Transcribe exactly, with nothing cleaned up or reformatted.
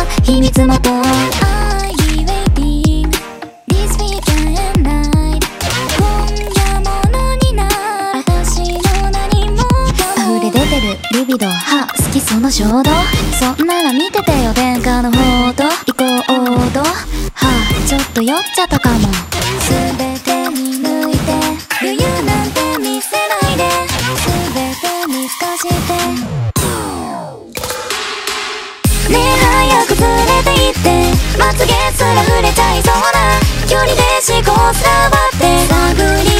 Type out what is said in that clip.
秘密元 Are you waiting this weekend and night 今夜ものになる私の何もかも溢れ出てるリビドは好きその衝動そんなら見ててよ殿下の報道行こうとはちょっと酔っちゃったかも全てに抜いて余裕なんて見せないで全て見透かしてねえ早く連れて行ってまつげすら触れちゃいそうな距離で思考すら割って探り